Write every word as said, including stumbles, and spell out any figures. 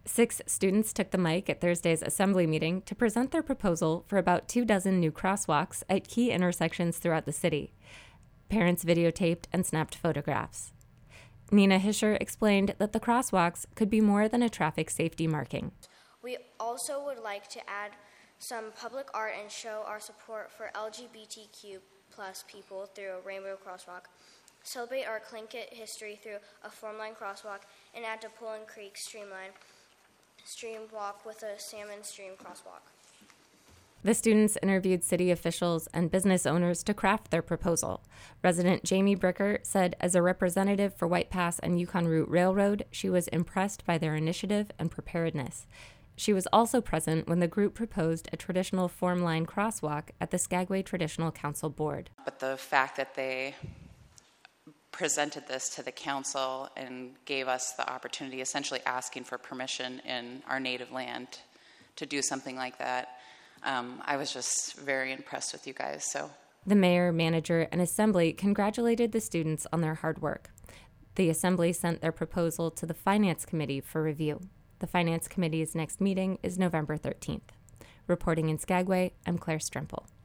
Six students took the mic at Thursday's assembly meeting to present their proposal for about two dozen new crosswalks at key intersections throughout the city. Parents videotaped and snapped photographs. Nina Hischer explained that the crosswalks could be more than a traffic safety marking. We also would like to add some public art and show our support for L G B T Q plus people through a rainbow crosswalk, celebrate our Tlingit history through a formline crosswalk, and add to Pullen Creek Streamline stream walk with a salmon stream crosswalk. The students interviewed city officials and business owners to craft their proposal. Resident Jamie Bricker said as a representative for White Pass and Yukon Route Railroad, she was impressed by their initiative and preparedness. She was also present when the group proposed a traditional form-line crosswalk at the Skagway Traditional Council Board. But the fact that they presented this to the council and gave us the opportunity, essentially asking for permission in our native land to do something like that, um, I was just very impressed with you guys. So the mayor, manager, and assembly congratulated the students on their hard work. The assembly sent their proposal to the finance committee for review. The finance committee's next meeting is November thirteenth. Reporting in Skagway, I'm Claire Stremple.